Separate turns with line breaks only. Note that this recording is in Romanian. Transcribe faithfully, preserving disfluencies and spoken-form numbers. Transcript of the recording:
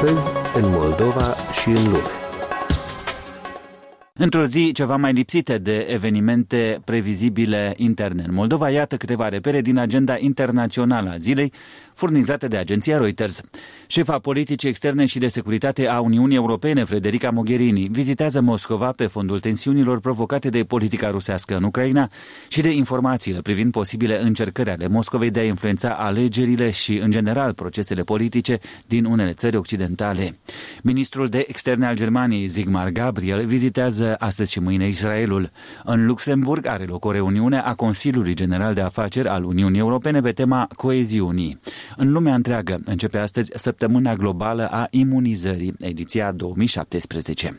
Astăzi, în Moldova și în lume.
Într-o zi ceva mai lipsită de evenimente previzibile interne în Moldova, iată câteva repere din agenda internațională a zilei, furnizate de agenția Reuters. Șefa politicii externe și de securitate a Uniunii Europene, Federica Mogherini, vizitează Moscova pe fondul tensiunilor provocate de politica rusească în Ucraina și de informațiile privind posibile încercări ale Moscovei de a influența alegerile și, în general, procesele politice din unele țări occidentale. Ministrul de externe al Germaniei, Sigmar Gabriel, vizitează astăzi și mâine Israelul. În Luxemburg are loc o reuniune a Consiliului General de Afaceri al Uniunii Europene pe tema coeziunii. În lumea întreagă începe astăzi Săptămâna Globală a Imunizării, ediția două mii șaptesprezece.